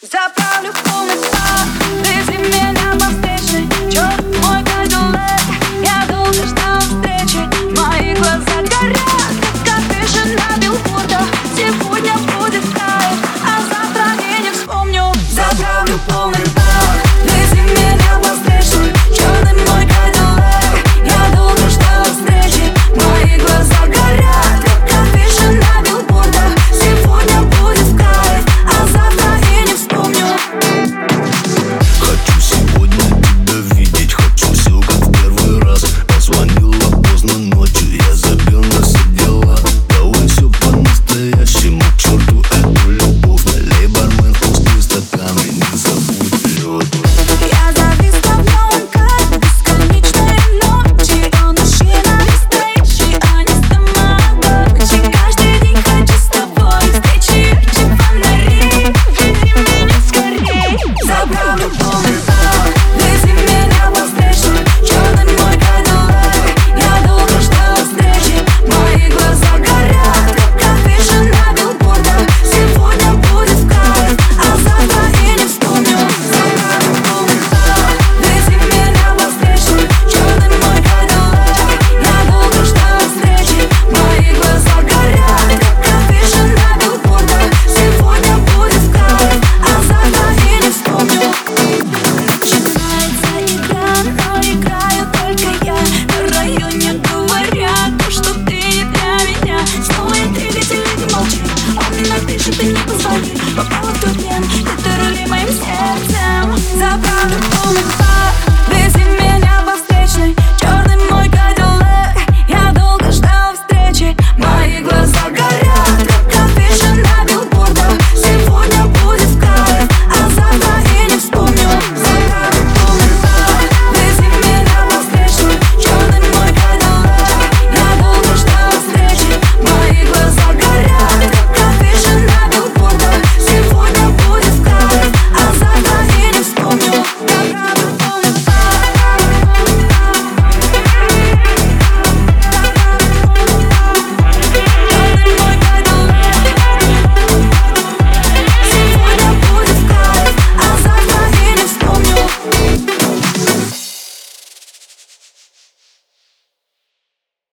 Заправлю полный бак, вези меня по встречной. Черт, мой кадиллак, я долго ждал встречи. Мои глаза горят, как афиша на билбордах. Сегодня будет кайф, а завтра и не вспомню. Заправлю полный бак, вези меня по встречной. Черный мой кадиллак, я долго ждал встречи. Мои глаза горят, как афиша на билбордах. Сегодня будет кайф, а завтра и не вспомню. Хочу сегодня тебя видеть, хочу все как в первый раз. Позвонила поздно ночью, я забил на все дела. Давай все по-настоящему, к черту эту любовь. Налей, бармен, пустые стаканы, не забудь лед. Я зависла в новом кайфе бесконечной ночи. Он мужчина настоящий, а не стоматологи. Каждый день хочу с тобой встречи ярче фонарей. Вези меня скорей. Заправлю полный бак, вези меня по встречной. Черный мой кадиллак, я долго ждал встречи. Мои глаза горят, как афиша на билбордах. Сегодня будет кайф, а завтра и не вспомню. Заправлю полный бак, вези меня по встречной. Черный мой кадиллак, я долго ждал встречи. Мои глаза горят, как афиша на билбордах. Сегодня будет кайф, а завтра и не вспомню. Начинается игра, но играю только я. На районе говорят, что ты не для меня. Снова двигатель не молчит, он напишет и не позвонит. Попала в тот плен, ты рули моим сердцем. Заправлю полный